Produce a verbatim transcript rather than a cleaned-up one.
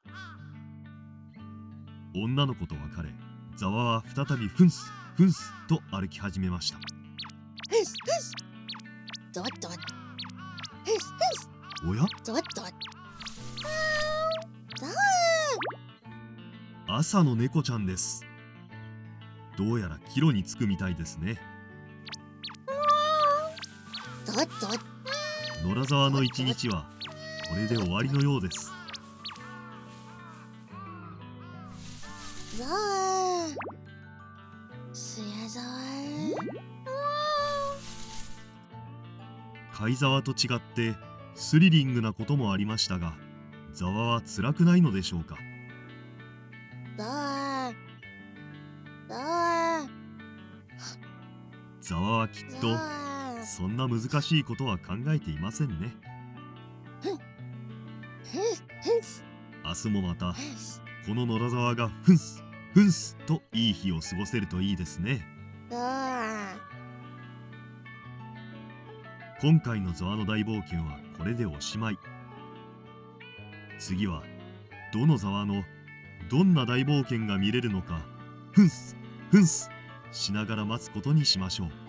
女の子と別れ、ざわは再びふんすふんすと歩き始めました。 ふんすふんす。ドワッドワッ。ふんすふんす。 おや、 ドワッドワッ。ざわ朝の猫ちゃんです。どうやら帰路に着くみたいですね。 ー。ドワッドワッ。 野良沢の一日はこれで終わりのようです。 ざわすやざわ貝沢と違ってスリリングなこともありましたが、ざわは辛くないのでしょうか。 ざわざわざわはきっとわそんな難しいことは考えていませんね。 ふんふんす明日もまたふんす。 この野良沢がふんすふんすといい日を過ごせるといいですね。 ざわ今回のざわの大冒険はこれでおしまい。次はどのざわのどんな大冒険が見れるのか、ふんすふんすしながら待つことにしましょう。